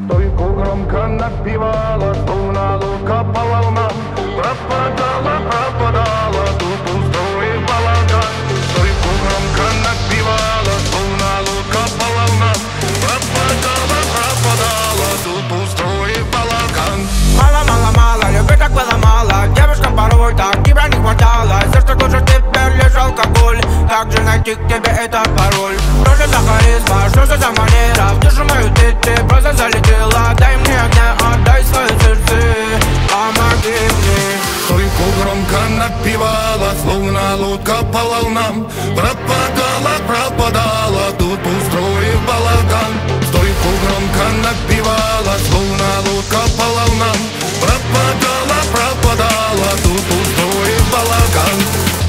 Стойку громко напевала, словно лодка по волнам. Пропадала, пропадала, тут пустой балаган. Стойку громко напевала, словно лодка по волнам. Пропадала, пропадала, тут пустой балаган. Мало, мало, мало, любви так было мало. Девушкам порой так тебя не хватало. Все, что лучше теперь лишь алкоголь. Как же найти к тебе этот пароль? Что же за харизма, что же за манера? В душу мою ты просто залетела. Дай мне огня, отдай свое сердце. Помоги мне. Стойку громко напевала, словно лодка по волнам. Пропадала, пропадала, тут устроив балаган. Стойку громко напевала, словно лодка по волнам. Пропадала, пропадала, тут устроив балаган.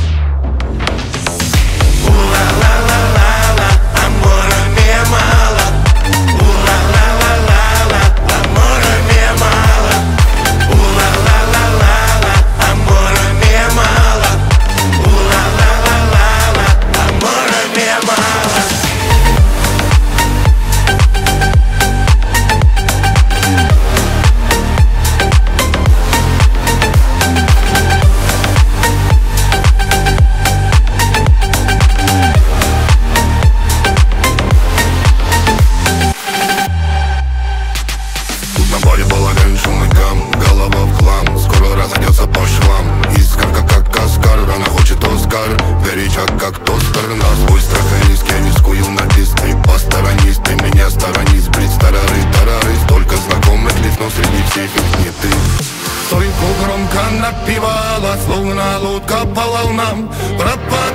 Ла-ла-ла-ла-ла, amore mia mala. Ла-ла-ла-ла-ла, amore mia mala. Ла-ла-ла-ла-ла, amore mia mala. Ла-ла-ла-ла-ла, amore mia mala. На баре балаган, шум и гам, голова в хлам. Скоро разойдется по швам. Искорка как каскар, она хочет Оскар. Горячак как тостер, на свой страх и риск я рискую на диск. Ты посторонись, ты меня сторонись. Брить тарары, столько знакомых лиц, но среди всех их не ты. Стойку громко напевала, словно лодка по волнам. Пропала